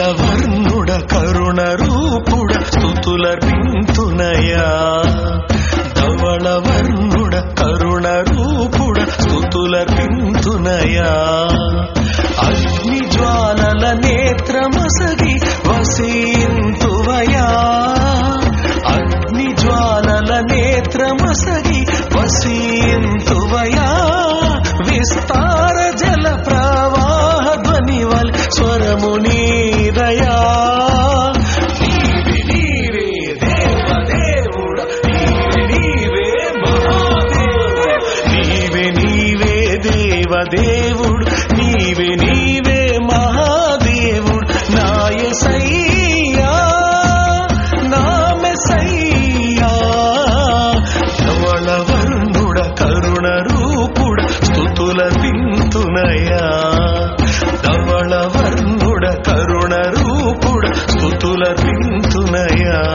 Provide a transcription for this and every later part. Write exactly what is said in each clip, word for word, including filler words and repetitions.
వర్ణుడ కరుణ రూపుడ స్తుతులర్పింతునయా ధవళ వర్ణుడ కరుణ రూపుడ స్తుతులర్పింతునయా అగ్ని జ్వాలల నేత్రమసగి వసింతువయా అగ్ని జ్వాలల నేత్రమసగి వసింతువయా విస్తార జల ప్రవాహ ధ్వనివల్ స్వరము నీదయా నీవే నీవే దేవదేవుడ నీవే నీవే మహాదేవుడ నీవే నీవే దేవదేవుడు నీవే నీవే మహాదేవుడు నా యేసయ్యా నా మెస్సయ్యా ధవళ వర్ణుడ కరుణ రూపుడ స్తుతులర్పింతునయా ధవళ వర్ణుడ కరుణ రూపుడ స్తుతులర్పింతునయా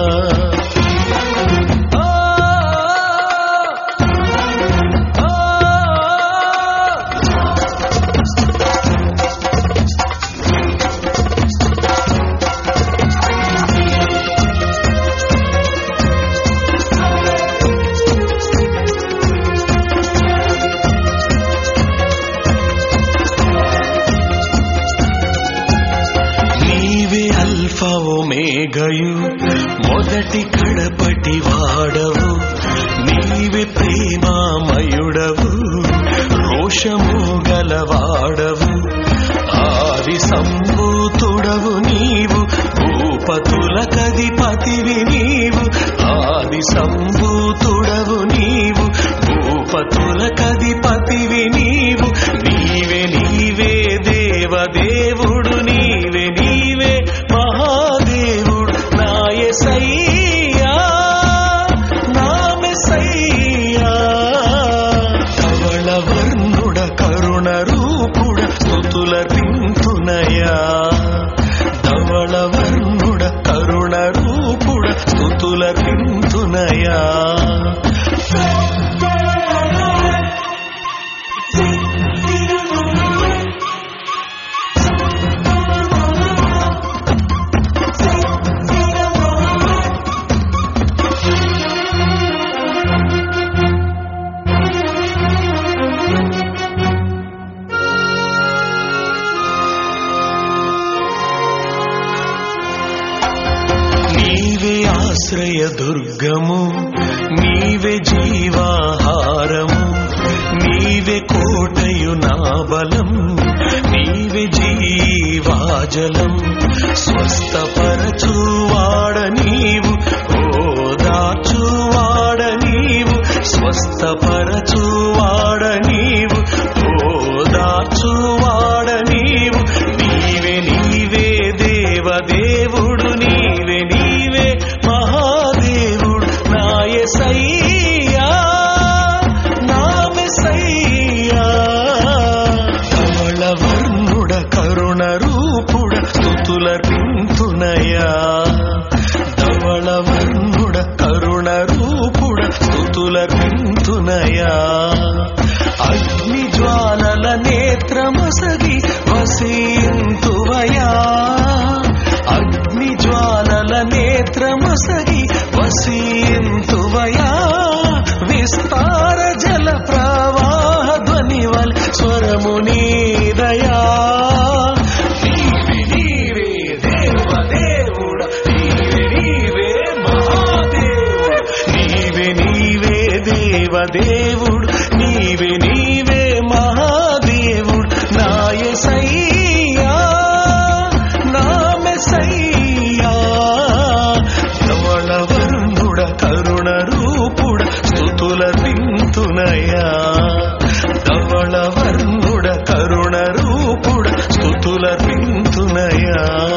మేఘయు మొదటి కడపటి వాడవు నీవే ప్రేమామయుడవు రోషము గలవాడవు ఆది సంభూతుడవు నీవు భూపతుల కధిపతివి నీవు ఆది సంభూతుడవు నీవు భూపతుల కధిపతివి నీవు నీవే నీవే దేవదేవుడు నీవే నీవే మహాదేవుడు నా యేసయ్యా నా మెస్సయ్యా ధవళ వర్ణుడ కరుణ రూపుడ స్తుతులర్పింతునయా ధవళ వర్ణుడ కరుణ రూపుడ స్తుతులర్పింతునయా ఆశ్రయ దుర్గము నీవే జీవాహారము నీవే కోటయు నా బలం నీవే జీవాజలం స్వస్థపరచువాడ నీవు ఓదార్చువాడ నీవు స్వస్థపరచువాడ నీవు ఓదార్చువాడ నీవు నీవే నీవే దేవదేవుడు నీవే నీవే మహాదేవుడు నా యేసయ్యా నా మెస్సయ్యా ధవళ వర్ణుడ కరుణ రూపుడ స్తుతులర్పింతునయా ధవళ వర్ణుడ కరుణ రూపుడ స్తుతులర్పింతునయా అగ్ని జ్వాలల నేత్రమసగి వసింతువయా అగ్ని జ్వాలల నేత్రమసగి వసింతువయా విస్తార జల ప్రవాహ ధ్వనివల్ స్వరము నీదయా నీవే నీవే దేవదేవుడ నీవే నీవే మహాదేవుడ నీవే నీవే దేవదేవుడు నీవే నీవే మహాదేవుడు నా యేసయ్యా నా మెస్సయ్యా ధవళ వర్ణుడ కరుణ రూపుడ స్తుతులర్పింతునయా ధవళ వర్ణుడ కరుణ రూపుడ స్తుతులర్పింతునయా